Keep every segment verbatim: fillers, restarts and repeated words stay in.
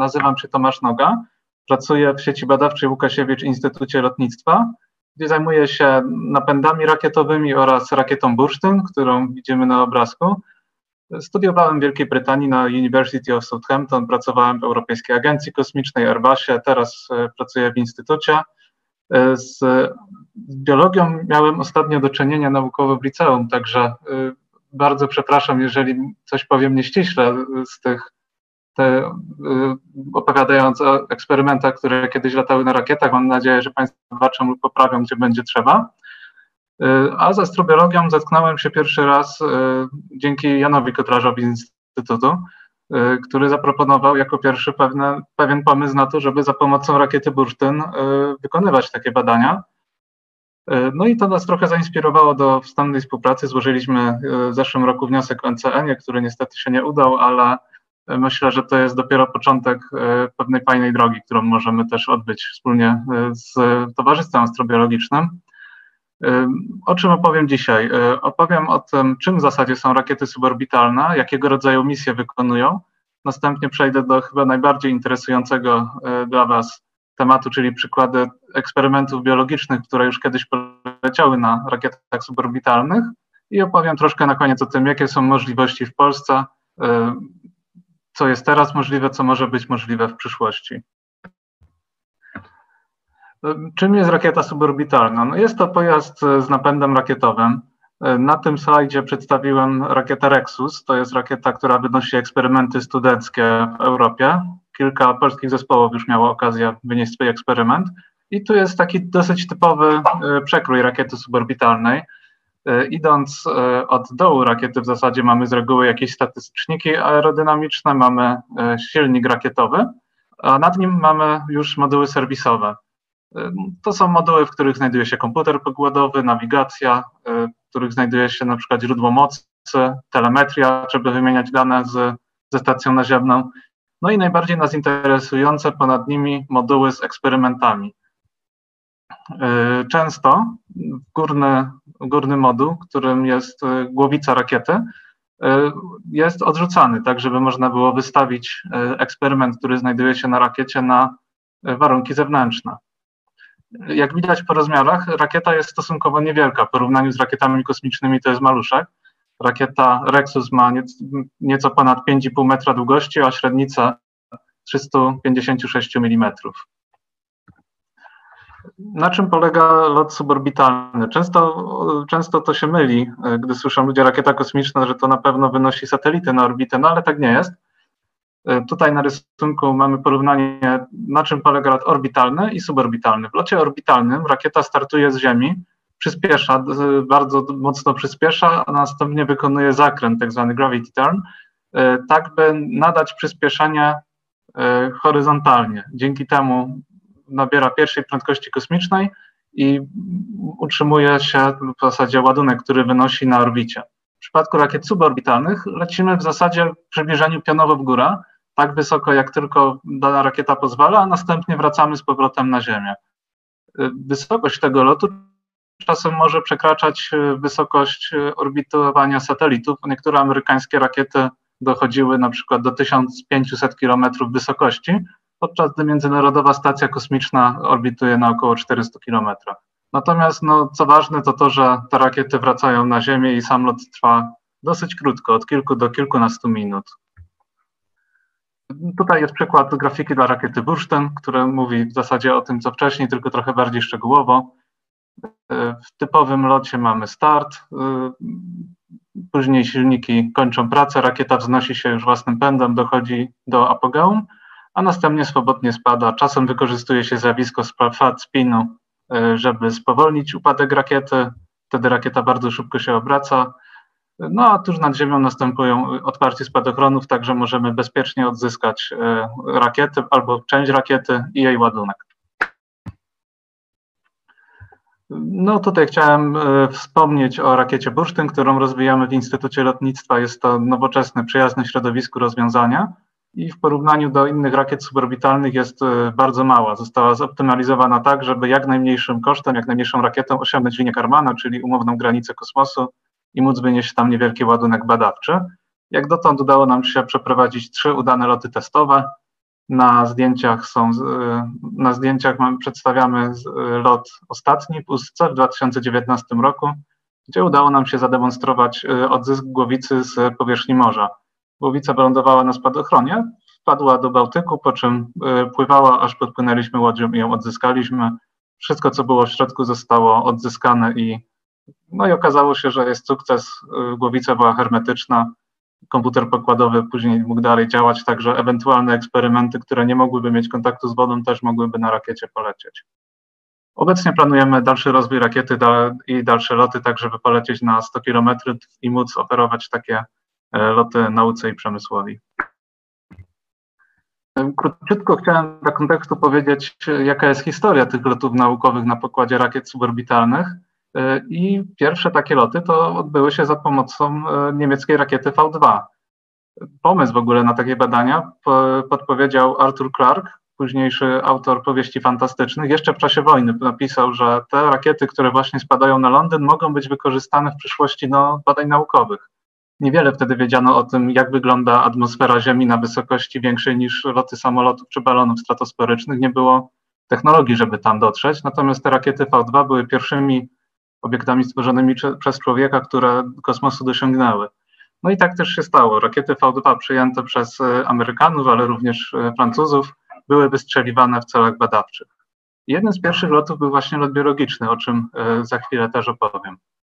nazywam się Tomasz Noga, pracuję w sieci badawczej Łukasiewicz Instytucie Lotnictwa, gdzie zajmuję się napędami rakietowymi oraz rakietą Bursztyn, którą widzimy na obrazku. Studiowałem w Wielkiej Brytanii na University of Southampton, pracowałem w Europejskiej Agencji Kosmicznej, Airbusie, teraz pracuję w instytucie. Z biologią miałem ostatnio do czynienia naukowo w liceum, także bardzo przepraszam, jeżeli coś powiem nieściśle z tych, te, opowiadając o eksperymentach, które kiedyś latały na rakietach. Mam nadzieję, że Państwo zobaczą lub poprawią, gdzie będzie trzeba. A z astrobiologią zetknąłem się pierwszy raz dzięki Janowi Kotlarzowi z Instytutu, który zaproponował jako pierwszy pewne, pewien pomysł na to, żeby za pomocą rakiety Bursztyn wykonywać takie badania. No i to nas trochę zainspirowało do wstępnej współpracy. Złożyliśmy w zeszłym roku wniosek o N C N ie, który niestety się nie udał, ale myślę, że to jest dopiero początek pewnej fajnej drogi, którą możemy też odbyć wspólnie z Towarzystwem Astrobiologicznym. O czym opowiem dzisiaj? Opowiem o tym, czym w zasadzie są rakiety suborbitalne, jakiego rodzaju misje wykonują. Następnie przejdę do chyba najbardziej interesującego dla Was tematu, czyli przykłady eksperymentów biologicznych, które już kiedyś poleciały na rakietach suborbitalnych, i opowiem troszkę na koniec o tym, jakie są możliwości w Polsce, co jest teraz możliwe, co może być możliwe w przyszłości. Czym jest rakieta suborbitalna? No jest to pojazd z napędem rakietowym. Na tym slajdzie przedstawiłem rakietę Rexus. To jest rakieta, która wynosi eksperymenty studenckie w Europie. Kilka polskich zespołów już miało okazję wynieść swój eksperyment. I tu jest taki dosyć typowy przekrój rakiety suborbitalnej. Idąc od dołu rakiety w zasadzie mamy z reguły jakieś statyczniki aerodynamiczne, mamy silnik rakietowy, a nad nim mamy już moduły serwisowe. To są moduły, w których znajduje się komputer pokładowy, nawigacja, w których znajduje się na przykład źródło mocy, telemetria, żeby wymieniać dane z, ze stacją naziemną. No i najbardziej nas interesujące ponad nimi moduły z eksperymentami. Często górny, górny moduł, którym jest głowica rakiety, jest odrzucany, tak żeby można było wystawić eksperyment, który znajduje się na rakiecie, na warunki zewnętrzne. Jak widać po rozmiarach, rakieta jest stosunkowo niewielka. W porównaniu z rakietami kosmicznymi to jest maluszek. Rakieta Rexus ma nieco ponad pięć i pół metra długości, a średnicę trzysta pięćdziesiąt sześć milimetrów. Na czym polega lot suborbitalny? Często, często to się myli, gdy słyszą ludzie rakieta kosmiczna, że to na pewno wynosi satelity na orbitę, no ale tak nie jest. Tutaj na rysunku mamy porównanie, na czym polega lot orbitalny i suborbitalny. W locie orbitalnym rakieta startuje z Ziemi, przyspiesza, bardzo mocno przyspiesza, a następnie wykonuje zakręt, tak zwany gravity turn, tak by nadać przyspieszenie horyzontalnie. Dzięki temu nabiera pierwszej prędkości kosmicznej i utrzymuje się w zasadzie ładunek, który wynosi na orbicie. W przypadku rakiet suborbitalnych lecimy w zasadzie w przybliżeniu pionowo w górę, tak wysoko jak tylko dana rakieta pozwala, a następnie wracamy z powrotem na Ziemię. Wysokość tego lotu czasem może przekraczać wysokość orbitowania satelitów. Niektóre amerykańskie rakiety dochodziły na przykład do tysiąc pięćset kilometrów wysokości, podczas gdy Międzynarodowa Stacja Kosmiczna orbituje na około czterystu kilometrach. Natomiast no, co ważne, to to, że te rakiety wracają na Ziemię i sam lot trwa dosyć krótko, od kilku do kilkunastu minut. Tutaj jest przykład grafiki dla rakiety Bursztyn, który mówi w zasadzie o tym, co wcześniej, tylko trochę bardziej szczegółowo. W typowym locie mamy start, później silniki kończą pracę, rakieta wznosi się już własnym pędem, dochodzi do apogeum, a następnie swobodnie spada. Czasem wykorzystuje się zjawisko flat spinu, żeby spowolnić upadek rakiety. Wtedy rakieta bardzo szybko się obraca. No a tuż nad Ziemią następują otwarcie spadochronów, także możemy bezpiecznie odzyskać rakiety albo część rakiety i jej ładunek. No tutaj chciałem wspomnieć o rakiecie Bursztyn, którą rozwijamy w Instytucie Lotnictwa. Jest to nowoczesne, przyjazne środowisku rozwiązanie i w porównaniu do innych rakiet suborbitalnych jest bardzo mała. Została zoptymalizowana tak, żeby jak najmniejszym kosztem, jak najmniejszą rakietą osiągnąć linię Karmana, czyli umowną granicę kosmosu i móc wynieść tam niewielki ładunek badawczy. Jak dotąd udało nam się przeprowadzić trzy udane loty testowe. Na zdjęciach są, na zdjęciach mamy, przedstawiamy lot ostatni w Ustce w dwa tysiące dziewiętnastym roku, gdzie udało nam się zademonstrować odzysk głowicy z powierzchni morza. Głowica wylądowała na spadochronie, wpadła do Bałtyku, po czym pływała, aż podpłynęliśmy łodzią i ją odzyskaliśmy. Wszystko, co było w środku, zostało odzyskane i, no i okazało się, że jest sukces. Głowica była hermetyczna, komputer pokładowy później mógł dalej działać, także ewentualne eksperymenty, które nie mogłyby mieć kontaktu z wodą, też mogłyby na rakiecie polecieć. Obecnie planujemy dalszy rozwój rakiety i dalsze loty, tak żeby polecieć na sto kilometrów i móc oferować takie loty nauce i przemysłowi. Króciutko chciałem dla kontekstu powiedzieć, jaka jest historia tych lotów naukowych na pokładzie rakiet suborbitalnych. I pierwsze takie loty to odbyły się za pomocą niemieckiej rakiety V dwa. Pomysł w ogóle na takie badania podpowiedział Arthur Clarke, późniejszy autor powieści fantastycznych. Jeszcze w czasie wojny napisał, że te rakiety, które właśnie spadają na Londyn, mogą być wykorzystane w przyszłości do badań naukowych. Niewiele wtedy wiedziano o tym, jak wygląda atmosfera Ziemi na wysokości większej niż loty samolotów czy balonów stratosferycznych. Nie było technologii, żeby tam dotrzeć. Natomiast te rakiety V dwa były pierwszymi obiektami stworzonymi przez człowieka, które kosmosu dosiągnęły. No i tak też się stało. Rakiety V dwa przyjęte przez Amerykanów, ale również Francuzów, były wystrzeliwane w celach badawczych. Jednym z pierwszych lotów był właśnie lot biologiczny, o czym za chwilę też opowiem.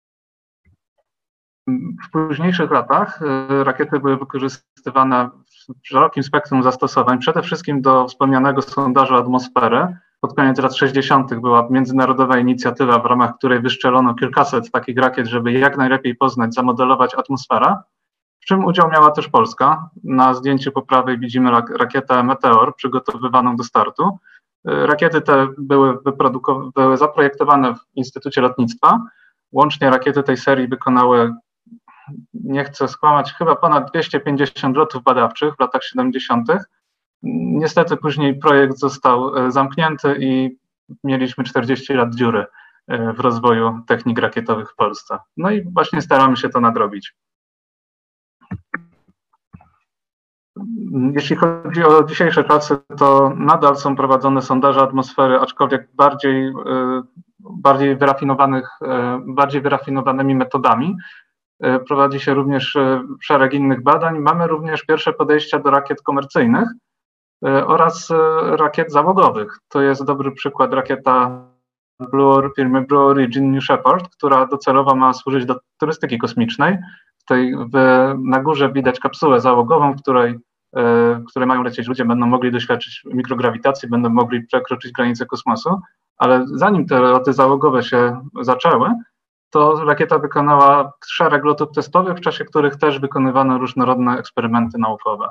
W późniejszych latach rakiety były wykorzystywane w szerokim spektrum zastosowań, przede wszystkim do wspomnianego sondażu atmosfery. Pod koniec lat sześćdziesiątych była międzynarodowa inicjatywa, w ramach której wyszczelono kilkaset takich rakiet, żeby jak najlepiej poznać, zamodelować atmosferę, w czym udział miała też Polska. Na zdjęciu po prawej widzimy rakietę Meteor przygotowywaną do startu. Rakiety te były, były zaprojektowane w Instytucie Lotnictwa. Łącznie rakiety tej serii wykonały, nie chcę skłamać, chyba ponad dwieście pięćdziesiąt lotów badawczych w latach siedemdziesiątych. Niestety później projekt został zamknięty i mieliśmy czterdzieści lat dziury w rozwoju technik rakietowych w Polsce. No i właśnie staramy się to nadrobić. Jeśli chodzi o dzisiejsze czasy, to nadal są prowadzone sondaże atmosfery, aczkolwiek bardziej, bardziej, wyrafinowanych, bardziej wyrafinowanymi metodami. Prowadzi się również szereg innych badań. Mamy również pierwsze podejścia do rakiet komercyjnych oraz rakiet załogowych. To jest dobry przykład rakieta Blue, firmy Blue Origin New Shepard, która docelowo ma służyć do turystyki kosmicznej. Tutaj w, na górze widać kapsułę załogową, w której, w której mają lecieć ludzie, będą mogli doświadczyć mikrograwitacji, będą mogli przekroczyć granice kosmosu, ale zanim te loty załogowe się zaczęły, to rakieta wykonała szereg lotów testowych, w czasie których też wykonywano różnorodne eksperymenty naukowe.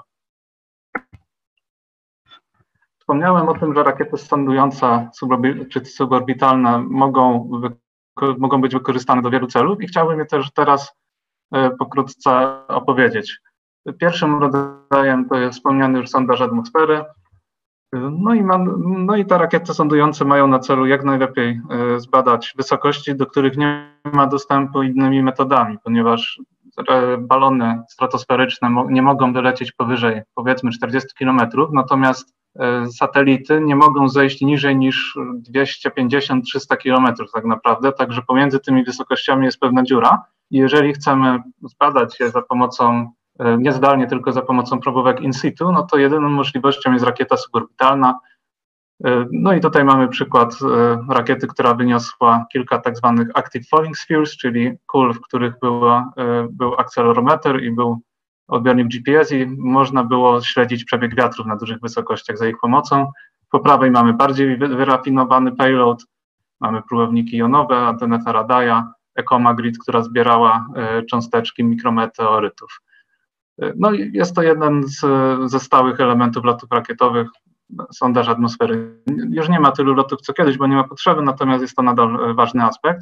Wspomniałem o tym, że rakiety sondujące czy suborbitalne mogą, mogą być wykorzystane do wielu celów i chciałbym je też teraz pokrótce opowiedzieć. Pierwszym rodzajem to jest wspomniany już sondaż atmosfery. No i, mam, no i te rakiety sondujące mają na celu jak najlepiej zbadać wysokości, do których nie ma dostępu innymi metodami, ponieważ balony stratosferyczne nie mogą dolecieć powyżej powiedzmy czterdziestu kilometrów, natomiast satelity nie mogą zejść niżej niż dwieście pięćdziesiąt do trzystu kilometrów tak naprawdę, także pomiędzy tymi wysokościami jest pewna dziura. I jeżeli chcemy zbadać je za pomocą, nie zdalnie, tylko za pomocą probówek in situ, no to jedyną możliwością jest rakieta suborbitalna. No i tutaj mamy przykład rakiety, która wyniosła kilka tak zwanych active falling spheres, czyli kul, w których była, był akcelerometr i był odbiornik G P S i można było śledzić przebieg wiatrów na dużych wysokościach za ich pomocą. Po prawej mamy bardziej wyrafinowany payload, mamy próbowniki jonowe, antenę Faradaya, ECOMA Grid, która zbierała cząsteczki mikrometeorytów. No i jest to jeden z, ze stałych elementów lotów rakietowych, sondaż atmosfery. Już nie ma tylu lotów co kiedyś, bo nie ma potrzeby, natomiast jest to nadal ważny aspekt.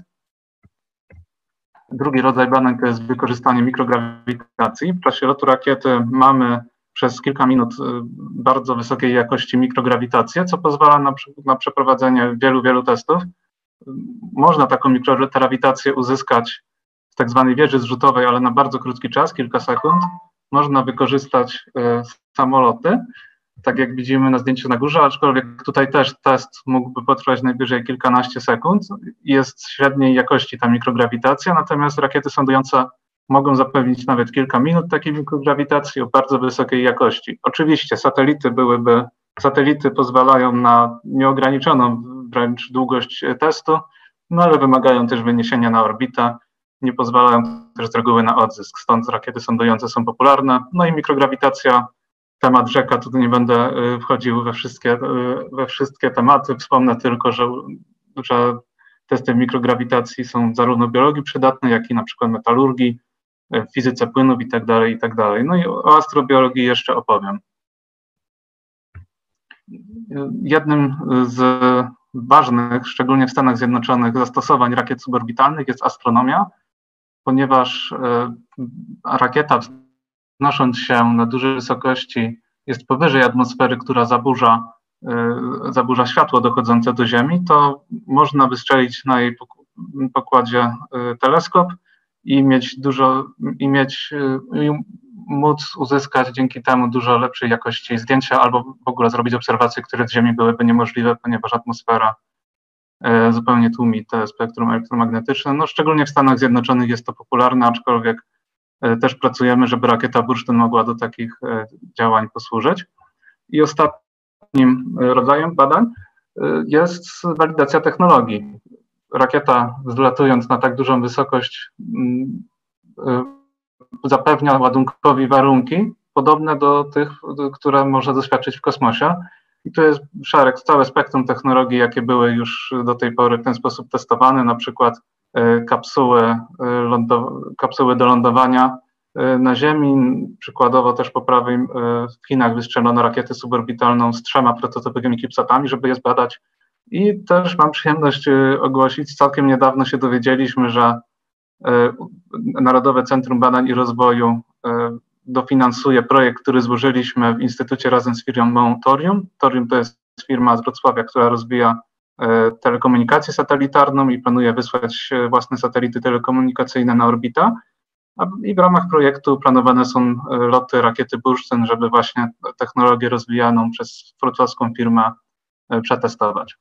Drugi rodzaj badań to jest wykorzystanie mikrograwitacji. W czasie lotu rakiety mamy przez kilka minut bardzo wysokiej jakości mikrograwitację, co pozwala na, na przeprowadzenie wielu, wielu testów. Można taką mikrograwitację uzyskać w tak zwanej wieży zrzutowej, ale na bardzo krótki czas, kilka sekund. Można wykorzystać y, samoloty. tak jak widzimy na zdjęciu na górze, aczkolwiek tutaj też test mógłby potrwać najwyżej kilkanaście sekund. Jest średniej jakości ta mikrograwitacja, natomiast rakiety sądujące mogą zapewnić nawet kilka minut takiej mikrograwitacji o bardzo wysokiej jakości. Oczywiście satelity byłyby, satelity pozwalają na nieograniczoną wręcz długość testu, no ale wymagają też wyniesienia na orbitę, nie pozwalają też z reguły na odzysk, stąd rakiety sądujące są popularne. No i mikrograwitacja, temat rzeka, tutaj nie będę wchodził we wszystkie, we wszystkie tematy, wspomnę tylko, że, że testy mikrograwitacji są zarówno w biologii przydatne, jak i na przykład metalurgii, w fizyce płynów i tak dalej, i tak dalej. No i o astrobiologii jeszcze opowiem. Jednym z ważnych, szczególnie w Stanach Zjednoczonych, zastosowań rakiet suborbitalnych jest astronomia, ponieważ rakieta, wznosząc się na duże wysokości, jest powyżej atmosfery, która zaburza, zaburza światło dochodzące do Ziemi, to można wystrzelić na jej pokładzie teleskop i mieć dużo, i mieć, i móc uzyskać dzięki temu dużo lepszej jakości zdjęcia albo w ogóle zrobić obserwacje, które z Ziemi byłyby niemożliwe, ponieważ atmosfera zupełnie tłumi te spektrum elektromagnetyczne. No, szczególnie w Stanach Zjednoczonych jest to popularne, aczkolwiek też pracujemy, żeby rakieta Bursztyn mogła do takich działań posłużyć. I ostatnim rodzajem badań jest walidacja technologii. Rakieta, zlatując na tak dużą wysokość, zapewnia ładunkowi warunki podobne do tych, które można doświadczyć w kosmosie. I tu jest szereg, całe spektrum technologii, jakie były już do tej pory w ten sposób testowane, na przykład kapsuły, kapsuły do lądowania na Ziemi. Przykładowo też po prawej w Chinach wystrzelono rakietę suborbitalną z trzema prototypowymi CubeSatami, żeby je zbadać. I też mam przyjemność ogłosić, całkiem niedawno się dowiedzieliśmy, że Narodowe Centrum Badań i Rozwoju dofinansuje projekt, który złożyliśmy w Instytucie razem z firmą Thorium. Thorium to jest firma z Wrocławia, która rozwija telekomunikację satelitarną i planuje wysłać własne satelity telekomunikacyjne na orbitę. I w ramach projektu planowane są loty rakiety Bursztyn, żeby właśnie technologię rozwijaną przez wrocławską firmę przetestować.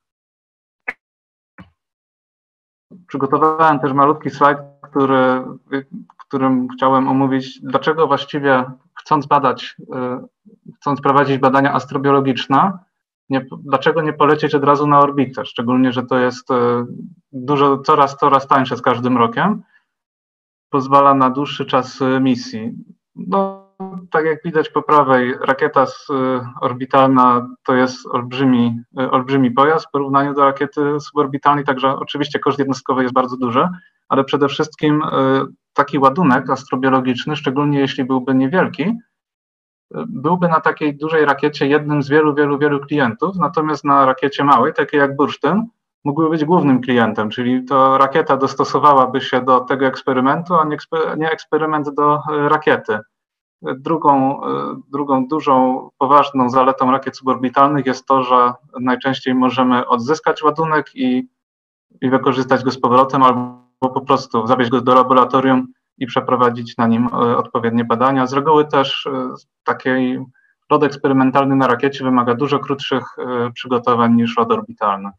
Przygotowałem też malutki slajd, który, w którym chciałem omówić, dlaczego właściwie chcąc badać, chcąc prowadzić badania astrobiologiczne, nie, dlaczego nie polecieć od razu na orbitę, szczególnie, że to jest dużo, coraz, coraz tańsze z każdym rokiem, pozwala na dłuższy czas misji. No, tak jak widać po prawej, rakieta orbitalna to jest olbrzymi, olbrzymi pojazd w porównaniu do rakiety suborbitalnej, także oczywiście koszt jednostkowy jest bardzo duży, ale przede wszystkim taki ładunek astrobiologiczny, szczególnie jeśli byłby niewielki, byłby na takiej dużej rakiecie jednym z wielu, wielu, wielu klientów, natomiast na rakiecie małej, takiej jak Bursztyn, mógłby być głównym klientem, czyli to rakieta dostosowałaby się do tego eksperymentu, a nie, eksper nie eksperyment do rakiety. Drugą, drugą dużą, poważną zaletą rakiet suborbitalnych jest to, że najczęściej możemy odzyskać ładunek i, i wykorzystać go z powrotem, albo po prostu zawieźć go do laboratorium i przeprowadzić na nim odpowiednie badania. Z reguły też taki lot eksperymentalny na rakiecie wymaga dużo krótszych przygotowań niż lot orbitalny.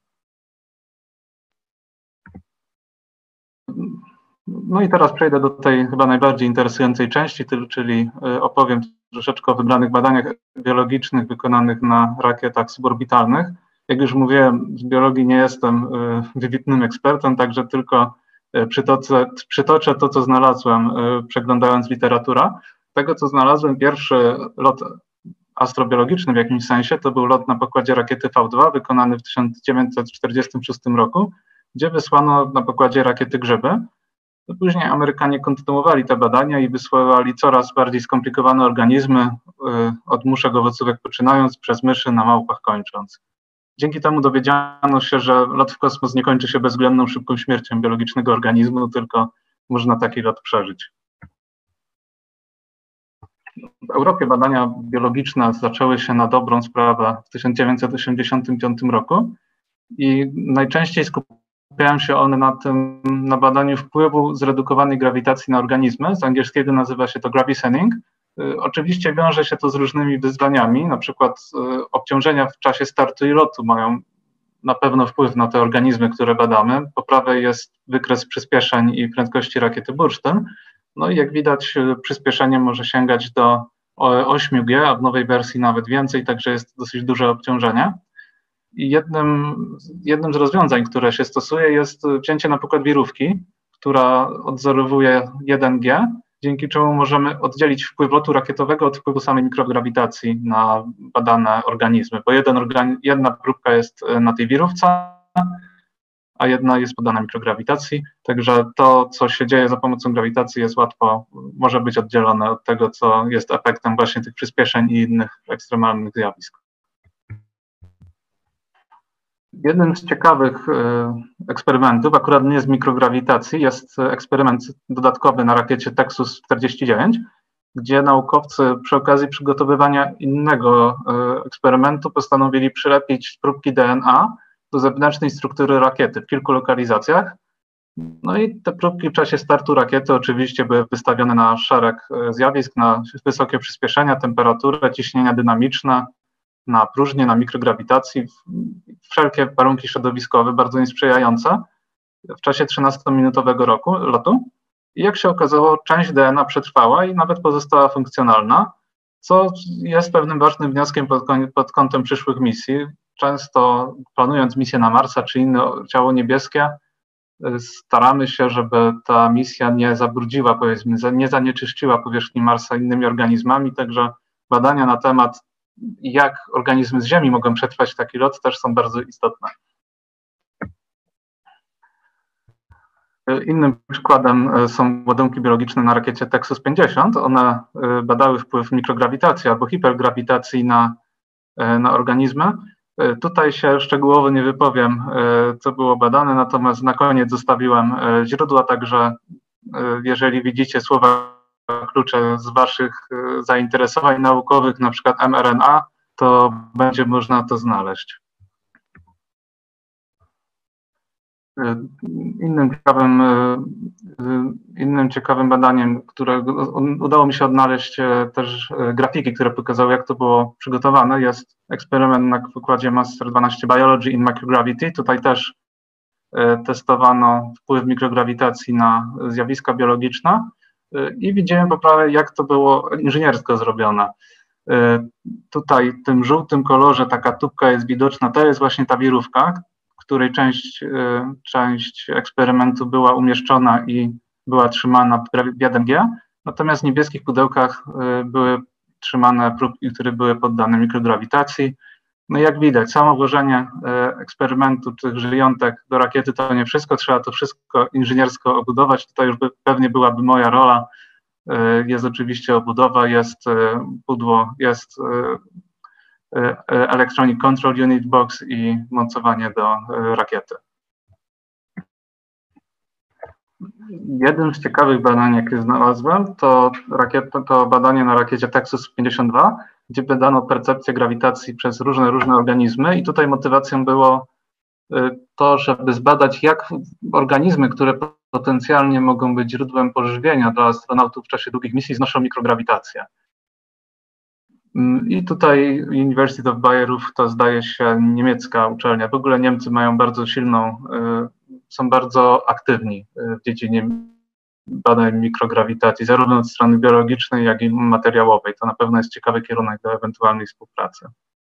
No i teraz przejdę do tej chyba najbardziej interesującej części, czyli opowiem troszeczkę o wybranych badaniach biologicznych wykonanych na rakietach suborbitalnych. Jak już mówiłem, z biologii nie jestem wybitnym ekspertem, także tylko przytoczę, przytoczę to, co znalazłem, przeglądając literaturę. Tego, co znalazłem, pierwszy lot astrobiologiczny w jakimś sensie, to był lot na pokładzie rakiety V dwa wykonany w tysiąc dziewięćset czterdziestym szóstym roku, gdzie wysłano na pokładzie rakiety grzyby. Później Amerykanie kontynuowali te badania i wysłali coraz bardziej skomplikowane organizmy, od muszek owocówek poczynając, przez myszy na małpach kończąc. Dzięki temu dowiedziano się, że lot w kosmos nie kończy się bezwzględną szybką śmiercią biologicznego organizmu, tylko można taki lot przeżyć. W Europie badania biologiczne zaczęły się na dobrą sprawę w tysiąc dziewięćset osiemdziesiątym piątym roku i najczęściej skupiają się one na tym, na badaniu wpływu zredukowanej grawitacji na organizmy. Z angielskiego nazywa się to gravisening. Oczywiście wiąże się to z różnymi wyzwaniami, na przykład obciążenia w czasie startu i lotu mają na pewno wpływ na te organizmy, które badamy. Po prawej jest wykres przyspieszeń i prędkości rakiety Bursztyn. No i jak widać, przyspieszenie może sięgać do osiem G, a w nowej wersji nawet więcej, także jest dosyć duże obciążenie. I jednym, jednym z rozwiązań, które się stosuje, jest wzięcie na przykład wirówki, która odzorowuje jeden G, dzięki czemu możemy oddzielić wpływ lotu rakietowego od wpływu samej mikrograwitacji na badane organizmy, bo jeden organi- jedna próbka jest na tej wirówce, a jedna jest poddana mikrograwitacji, także to, co się dzieje za pomocą grawitacji, jest łatwo, może być oddzielone od tego, co jest efektem właśnie tych przyspieszeń i innych ekstremalnych zjawisk. Jednym z ciekawych eksperymentów, akurat nie z mikrograwitacji, jest eksperyment dodatkowy na rakiecie Texas czterdzieści dziewięć, gdzie naukowcy przy okazji przygotowywania innego eksperymentu postanowili przylepić próbki D N A do zewnętrznej struktury rakiety w kilku lokalizacjach. No i te próbki w czasie startu rakiety oczywiście były wystawione na szereg zjawisk, na wysokie przyspieszenia, temperaturę, ciśnienia dynamiczne, na próżnię, na mikrograwitacji, wszelkie warunki środowiskowe bardzo niesprzyjające w czasie trzynastominutowego roku, lotu. I jak się okazało, część D N A przetrwała i nawet pozostała funkcjonalna, co jest pewnym ważnym wnioskiem pod, pod kątem przyszłych misji. Często planując misję na Marsa czy inne ciało niebieskie, staramy się, żeby ta misja nie zabrudziła, powiedzmy, nie zanieczyszczyła powierzchni Marsa innymi organizmami, także badania na temat, jak organizmy z Ziemi mogą przetrwać taki lot, też są bardzo istotne. Innym przykładem są ładunki biologiczne na rakiecie Texas pięćdziesiąt. One badały wpływ mikrograwitacji albo hipergrawitacji na, na organizmy. Tutaj się szczegółowo nie wypowiem, co było badane, natomiast na koniec zostawiłem źródła, także jeżeli widzicie słowa klucze z Waszych zainteresowań naukowych, na przykład M R N A, to będzie można to znaleźć. Innym ciekawym, innym ciekawym badaniem, które udało mi się odnaleźć też grafiki, które pokazały, jak to było przygotowane, jest eksperyment na wykładzie Master dwanaście Biology in Microgravity. Tutaj też testowano wpływ mikrograwitacji na zjawiska biologiczne i widzimy po prawej, jak to było inżyniersko zrobione. Tutaj w tym żółtym kolorze taka tubka jest widoczna, to jest właśnie ta wirówka, której część, część eksperymentu była umieszczona i była trzymana w jeden G, natomiast w niebieskich pudełkach były trzymane próbki, które były poddane mikrograwitacji. No i jak widać, samo włożenie eksperymentu tych żyjątek do rakiety to nie wszystko, trzeba to wszystko inżyniersko obudować. Tutaj już by, pewnie byłaby moja rola. Jest oczywiście obudowa, jest pudło, jest Electronic Control Unit Box i mocowanie do rakiety. Jednym z ciekawych badań, jakie znalazłem, to, rakieta, to badanie na rakiecie Texas pięćdziesiąt dwa, gdzie badano percepcję grawitacji przez różne, różne organizmy i tutaj motywacją było to, żeby zbadać, jak organizmy, które potencjalnie mogą być źródłem pożywienia dla astronautów w czasie długich misji, znoszą mikrograwitację. I tutaj University of Bayreuth to zdaje się niemiecka uczelnia. W ogóle Niemcy mają bardzo silną, są bardzo aktywni w dziedzinie badań mikrograwitacji, zarówno od strony biologicznej, jak i materiałowej. To na pewno jest ciekawy kierunek do ewentualnej współpracy.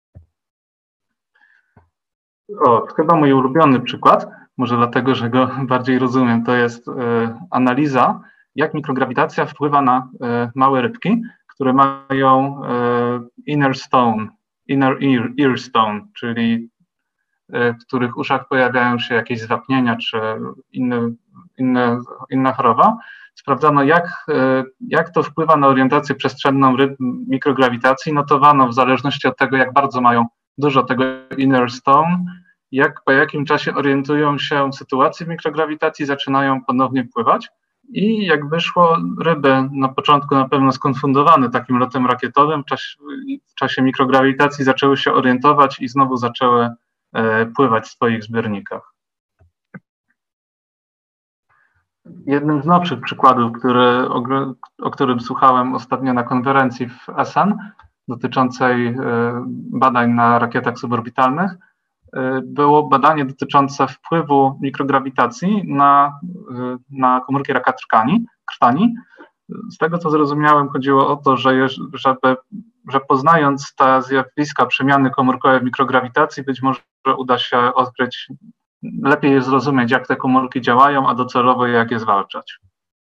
O, chyba mój ulubiony przykład, może dlatego, że go bardziej rozumiem, to jest analiza, jak mikrograwitacja wpływa na małe rybki, które mają inner stone, inner ear, ear stone, czyli w których uszach pojawiają się jakieś zwapnienia czy inne, inne, inna choroba. Sprawdzano, jak, jak to wpływa na orientację przestrzenną ryb mikrograwitacji. Notowano w zależności od tego, jak bardzo mają dużo tego inner stone, jak po jakim czasie orientują się w sytuacji mikrograwitacji, zaczynają ponownie pływać. I jak wyszło, ryby na początku na pewno skonfundowane takim lotem rakietowym, w czasie, w czasie mikrograwitacji zaczęły się orientować i znowu zaczęły e, pływać w swoich zbiornikach. Jednym z nowszych przykładów, który, o, o którym słuchałem ostatnio na konferencji w S N dotyczącej badań na rakietach suborbitalnych, było badanie dotyczące wpływu mikrograwitacji na, na komórki raka trkani, krtani. Z tego, co zrozumiałem, chodziło o to, że, żeby, że poznając te zjawiska przemiany komórkowej w mikrograwitacji, być może uda się odkryć, lepiej je zrozumieć, jak te komórki działają, a docelowo jak je zwalczać.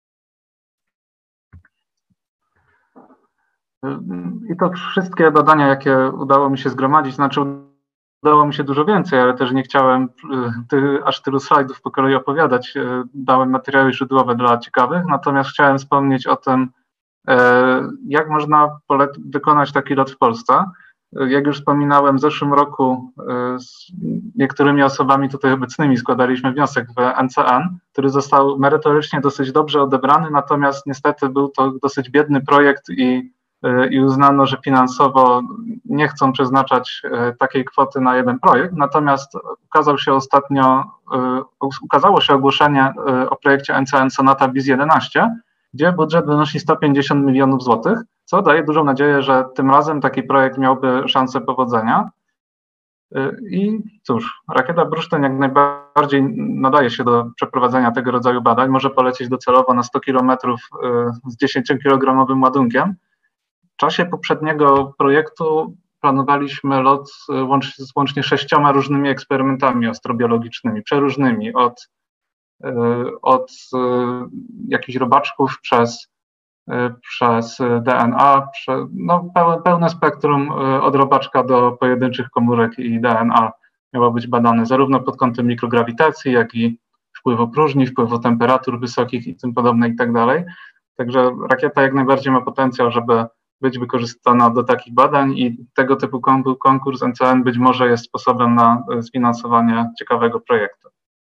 I to wszystkie badania, jakie udało mi się zgromadzić, znaczy udało mi się dużo więcej, ale też nie chciałem ty, aż tylu slajdów po kolei opowiadać. Dałem materiały źródłowe dla ciekawych, natomiast chciałem wspomnieć o tym, jak można wykonać taki lot w Polsce. Jak już wspominałem, w zeszłym roku z niektórymi osobami tutaj obecnymi składaliśmy wniosek w N C N, który został merytorycznie dosyć dobrze odebrany, natomiast niestety był to dosyć biedny projekt i i uznano, że finansowo nie chcą przeznaczać takiej kwoty na jeden projekt, natomiast ukazał się ostatnio, ukazało się ogłoszenie o projekcie N C N Sonata Biz jedenaście, gdzie budżet wynosi sto pięćdziesiąt milionów złotych, co daje dużą nadzieję, że tym razem taki projekt miałby szansę powodzenia. I cóż, rakieta Bursztyn jak najbardziej nadaje się do przeprowadzenia tego rodzaju badań, może polecieć docelowo na sto kilometrów z dziesięciokilogramowym ładunkiem. W czasie poprzedniego projektu planowaliśmy lot łącznie, z łącznie sześcioma różnymi eksperymentami astrobiologicznymi, przeróżnymi, od, od jakichś robaczków przez, przez D N A, prze, no, pełne spektrum od robaczka do pojedynczych komórek i D N A miało być badane zarówno pod kątem mikrograwitacji, jak i wpływu próżni, wpływu temperatur wysokich i tym podobne i tak dalej. Także rakieta jak najbardziej ma potencjał, żeby być wykorzystana do takich badań i tego typu konkurs N C N być może jest sposobem na sfinansowanie ciekawego projektu.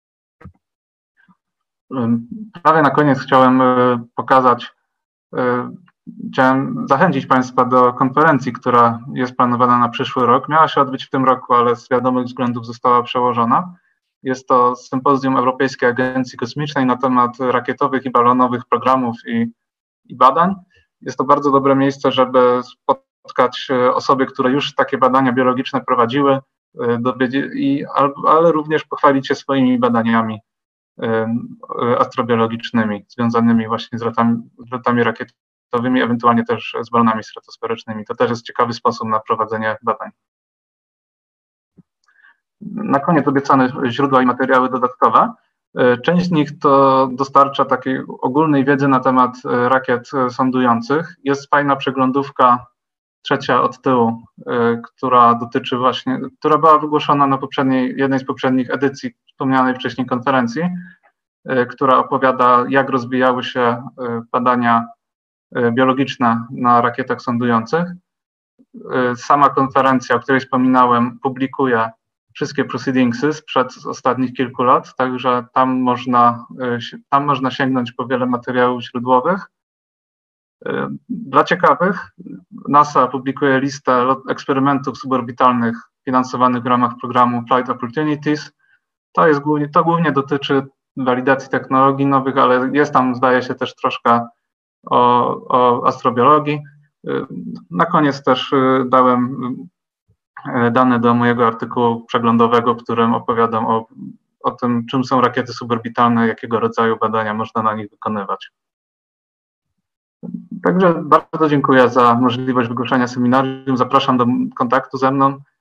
Prawie na koniec chciałem pokazać, chciałem zachęcić Państwa do konferencji, która jest planowana na przyszły rok. Miała się odbyć w tym roku, ale z wiadomych względów została przełożona. Jest to sympozjum Europejskiej Agencji Kosmicznej na temat rakietowych i balonowych programów i, i badań. Jest to bardzo dobre miejsce, żeby spotkać osoby, które już takie badania biologiczne prowadziły, i, ale również pochwalić się swoimi badaniami astrobiologicznymi związanymi właśnie z lotami, z lotami rakietowymi, ewentualnie też z balonami stratosferycznymi. To też jest ciekawy sposób na prowadzenie badań. Na koniec obiecane źródła i materiały dodatkowe. Część z nich to dostarcza takiej ogólnej wiedzy na temat rakiet sondujących. Jest fajna przeglądówka, trzecia od tyłu, która dotyczy właśnie, która była wygłoszona na poprzedniej, jednej z poprzednich edycji wspomnianej wcześniej konferencji, która opowiada, jak rozwijały się badania biologiczne na rakietach sondujących. Sama konferencja, o której wspominałem, publikuje wszystkie proceedingsy sprzed ostatnich kilku lat, także tam można, tam można sięgnąć po wiele materiałów źródłowych. Dla ciekawych, NASA publikuje listę eksperymentów suborbitalnych finansowanych w ramach programu Flight Opportunities. To, jest głównie, to głównie dotyczy walidacji technologii nowych, ale jest tam, zdaje się, też troszkę o, o astrobiologii. Na koniec też dałem dane do mojego artykułu przeglądowego, w którym opowiadam o, o tym, czym są rakiety suborbitalne, jakiego rodzaju badania można na nich wykonywać. Także bardzo dziękuję za możliwość wygłoszenia seminarium. Zapraszam do kontaktu ze mną.